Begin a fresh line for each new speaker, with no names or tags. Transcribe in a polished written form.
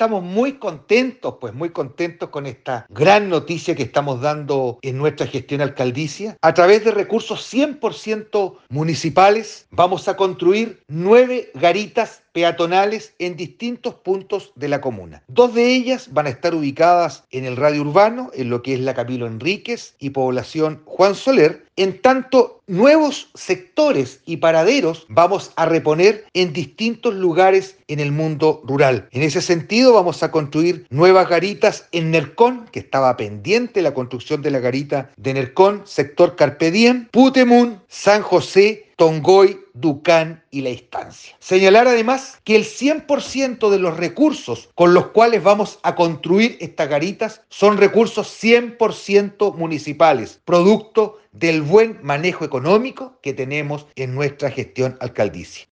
estamos muy contentos, pues muy contentos con esta gran noticia que estamos dando en nuestra gestión alcaldicia. A través de recursos 100% municipales vamos a construir 9 garitas peatonales en distintos puntos de la comuna. 2 de ellas van a estar ubicadas en el radio urbano, en lo que es la Camilo Enríquez y población Juan Soler. En tanto, nuevos sectores y paraderos vamos a reponer en distintos lugares en el mundo rural. En ese sentido, vamos a construir nuevas garitas en Nercón, que estaba pendiente la construcción de la garita de Nercón, sector Carpe Diem, Putemún, San José, Tongoy, Ducán y La Instancia. Señalar además que el 100% de los recursos con los cuales vamos a construir estas garitas son recursos 100% municipales, producto del buen manejo económico que tenemos en nuestra gestión alcaldicia.